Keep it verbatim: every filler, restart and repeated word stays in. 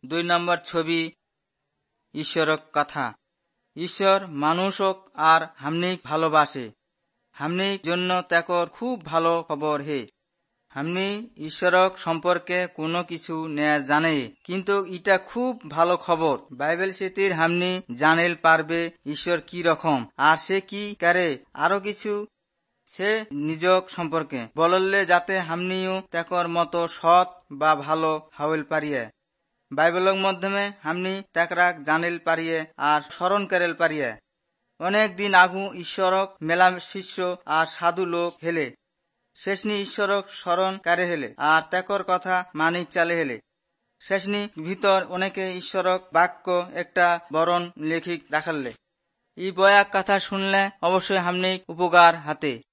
দুই নম্বর ছবি ঈশ্বরক কথা। ঈশ্বর মানুষক আর হামনিক ভালোবাসে। হামনিক জন্য তাকর খুব ভালো খবর হে। হামনি ঈশ্বরক সম্পর্কে কোনো কিছু নে জানে, কিন্তু এটা খুব ভালো খবর। বাইবেল সেতির হামনি জানেল পারবে ঈশ্বর কি রকম আর সে কি করে। আরো কিছু সে নিজক সম্পর্কে বললে যাতে হামনিও তাকর মতো সৎ বা ভালো হাওয়েল পারিয়ে। বাইবেলের মাধ্যমে হামনি তাকরাক জানেল পারিয়ে আর স্মরণ করেল পারিয়ে। অনেক দিন আগু ঈশ্বরক মেলা শিষ্য আর সাধু লোক হেলে শেষনি ঈশ্বরক স্মরণ করে হেলে আর তাকর কথা মানিক চালে হেলে। শেষনি ভিতর অনেকে ঈশ্বরক বাক্য একটা বরণ লেখিক রাখালে। এই বয়াক কথা শুনলে অবশ্যই হামনিক উপকার হাতে।